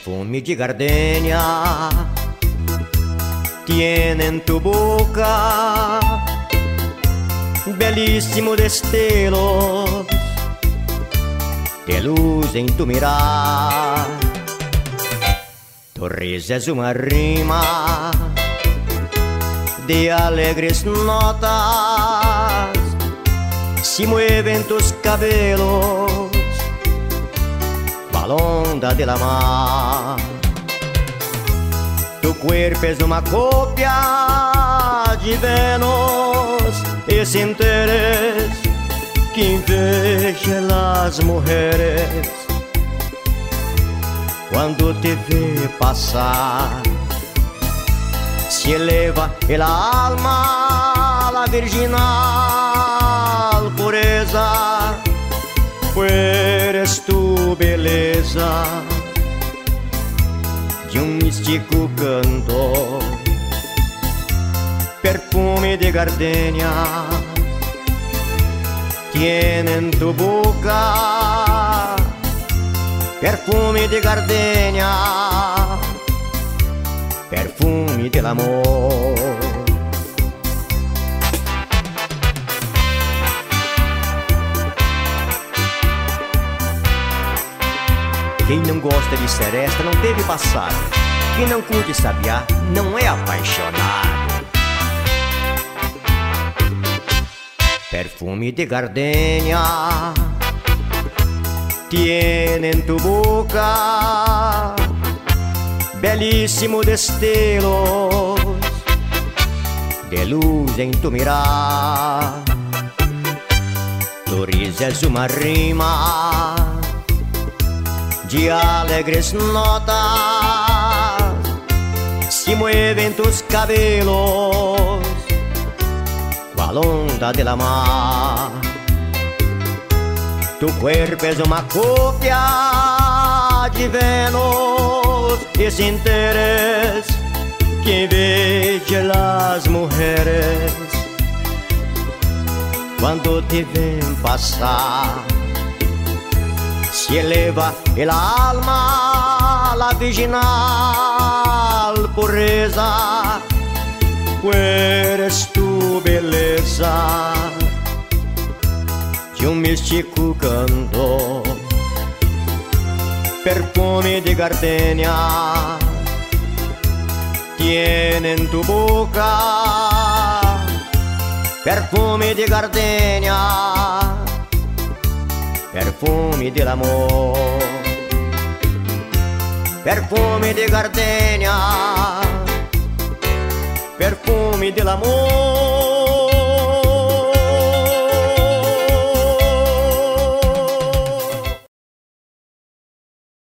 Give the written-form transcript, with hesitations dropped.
perfume de gardenia tiene en tu boca, belíssimo destellos de luz em tu mirar. Tu riso és uma rima de alegres notas, se mueven tus cabelos, onda de la mar. Tu cuerpo es uma copia de Venus, esse interés que inveja las mujeres quando te vê passar. Se eleva el alma, la virginal pureza, eres tu beleza de místico canto, perfume de gardenia tiene en tu boca, perfume de gardenia, perfume del amor. Quem não gosta de seresta não teve passado. Quem não curte sabiá não é apaixonado. Perfume de gardenia tiene en tu boca, belíssimo destellos de luz em tu mirar. Tu riso és uma rima de alegres notas, se mueven tus cabelos, cual onda de la mar. Tu cuerpo es uma copia de Venus, esse interés que inveja las mujeres quando te ven passar. Se eleva el alma, la virginal pureza, eres tu beleza de místico canto, perfume de gardenia tiene en tu boca, perfume de gardenia, perfume del amor. Perfume de gardenia, perfume del amor.